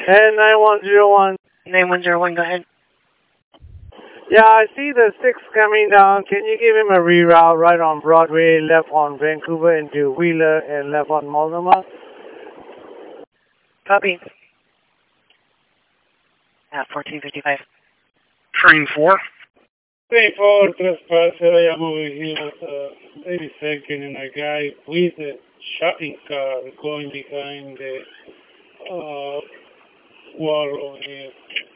And 9101. 9101, go ahead. Yeah, I see the 6 coming down. Can you give him a reroute right on Broadway, left on Vancouver into Wheeler, and left on Multnomah? Copy. At 1455. Train 4. Train 4, trespass, area moving here with 82nd and a guy with a shopping cart going behind the wall over here.